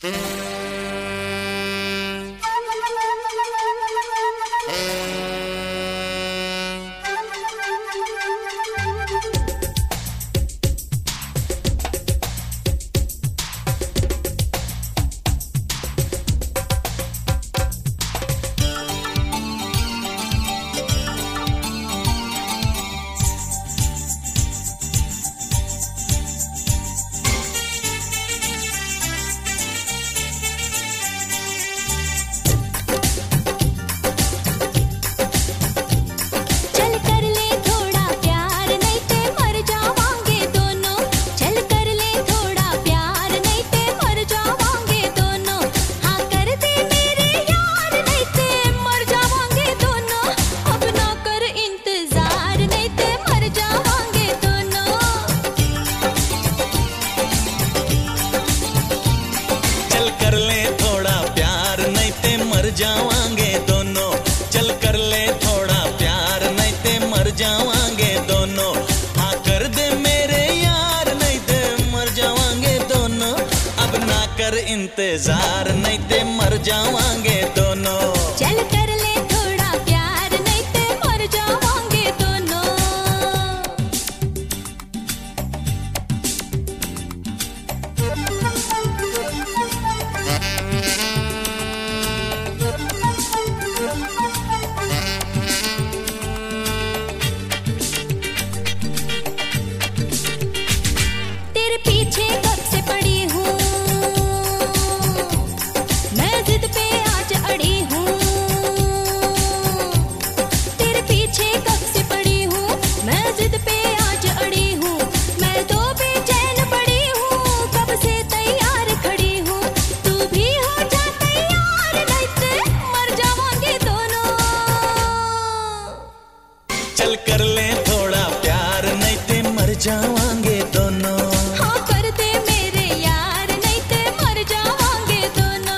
जावांगे दोनों, चल कर ले थोड़ा प्यार नहीं ते मर जावांगे दोनों। हाँ कर दे मेरे यार नहीं ते मर जावांगे दोनों। अब ना कर इंतजार नहीं ते मर जावांगे दोनों। चल कर ले थोड़ा प्यार नहीं ते मर जावांगे दोनों। तेरे पीछे कब से पड़ी हूँ, मैं जिद पे आज अड़ी हूँ। तेरे पीछे कब से पड़ी हूँ, मैं जिद पे आज अड़ी हूँ। मैं तो बेचैन पड़ी हूँ, कब से तैयार खड़ी हूँ। तू भी हो जा तैयार नहीं ते मर जावांगे दोनों। चल कर ले थोड़ा प्यार नहीं ते मर जावांगे दोनों। हाँ कर दे मेरे यार नहीं ते मर जावांगे दोनों।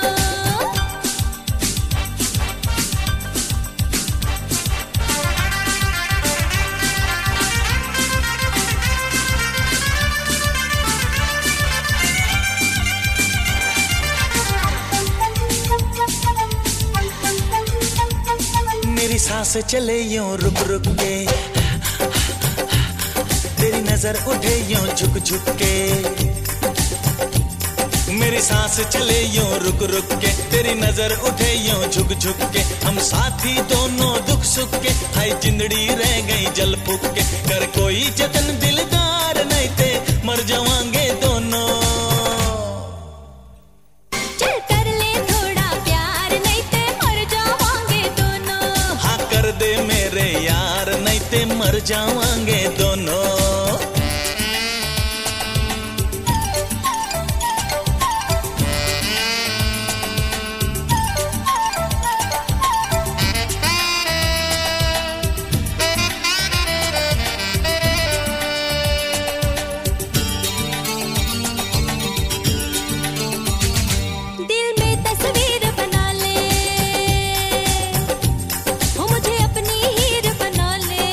मेरी सांस चले यूं रुक रुक के, तेरी नजर उठे यूं झुक झुक के। मेरी सांस चले यूं रुक रुक के, तेरी नजर उठे यूं झुक झुक के। हम साथी दोनों दुख सुख के, हाय जिंदड़ी रह गई जल फूक के। कर कोई जतन दिलदार नहीं ते मर जावांगे दोनों। चल कर ले थोड़ा प्यार नहीं ते मर जावांगे दोनों। हाँ कर दे मेरे यार नहीं ते मर जावांगे दोनों। दिल में तस्वीर बना ले, हो मुझे अपनी हीर बना ले।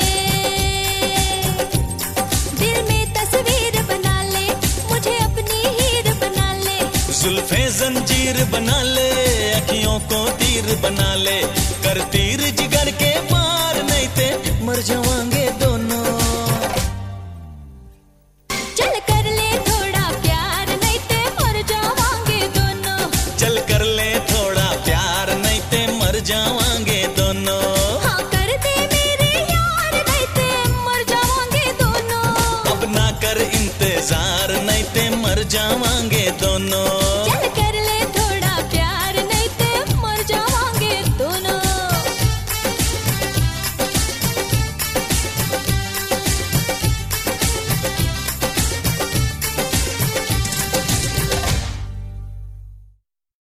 दिल में तस्वीर बना ले, मुझे अपनी हीर बना ले। जुल्फे जंजीर बना ले, अखियों को तीर बना ले। कर तीर जिगर के पार नहीं ते मर जावांगे दोनों। चल कर ले थोड़ा प्यार नहीं ते मर जावांगे दोनों। चल कर ले थोड़ा प्यार नहीं ते मर जावांगे दोनों। हाँ कर दे मेरे यार नहीं ते मर जावांगे दोनों। अब ना कर इंतजार नहीं ते मर जावांगे दोनों।